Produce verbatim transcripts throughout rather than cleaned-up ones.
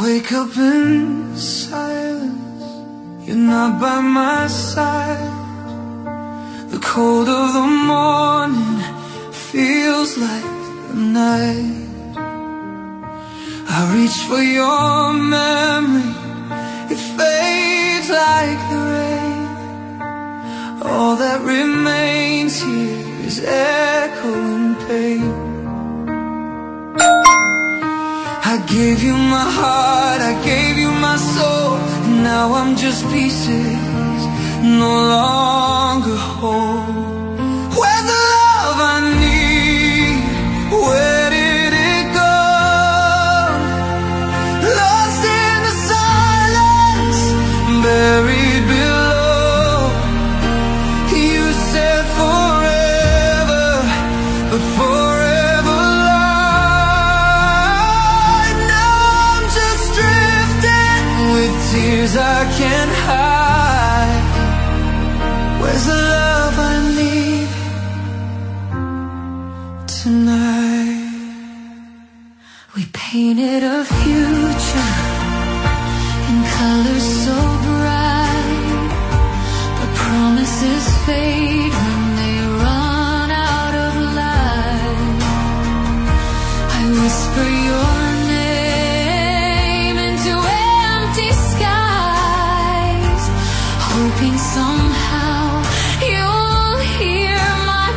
wake up in silence, you're not by my side. The cold of the morning feels like the night. I reach for your memory, it fades like the rain. All that remains here is echo and pain. I gave you my heart, I gave you my soul, and now I'm just pieces, no longer whole. Where's the love I need? Where did it go? Lost in the silence, buried below. You said forever, but forever lied. Now I'm just drifting with tears I can't hide. Where's the love I need tonight? We painted a future in colors so bright, but promises fade when they run out of light. I whisper your name into empty skies, hoping somehow you'll hear my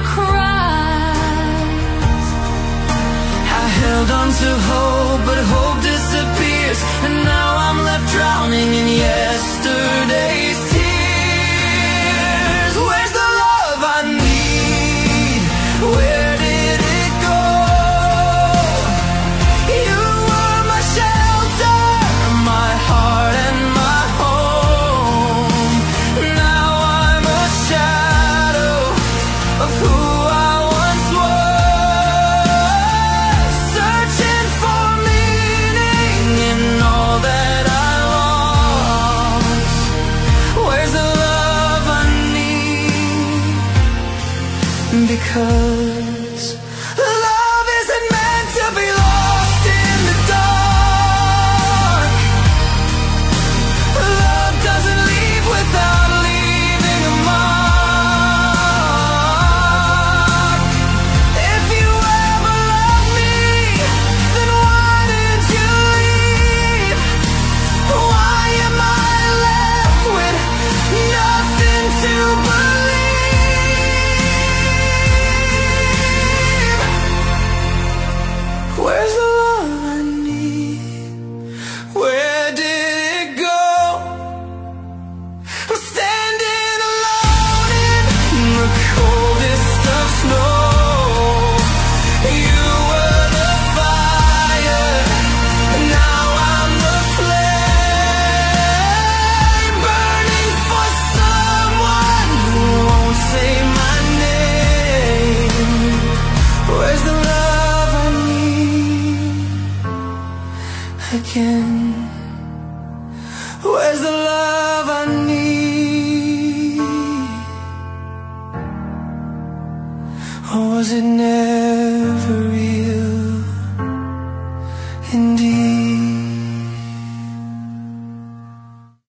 cries. I held on to hope, but hope disappears, and now I'm left drowning in yesterday's tears. Where's the love I need? Where did it go? You were my shelter, my heart and my home. Now I'm a shadow of who I once was, searching for meaning in all that I lost. Where's the love I need? Because love isn't meant to be lost in the dark. Love doesn't leave without leaving a mark. If you ever loved me, then why did you leave? Why am I left with nothing to believe? Where's the love I need? Where did it go? I'm standing alone in the coldest of snow. You were the fire, now I'm the flame, burning for someone who won't say my name. Where's the love I need again? Where's the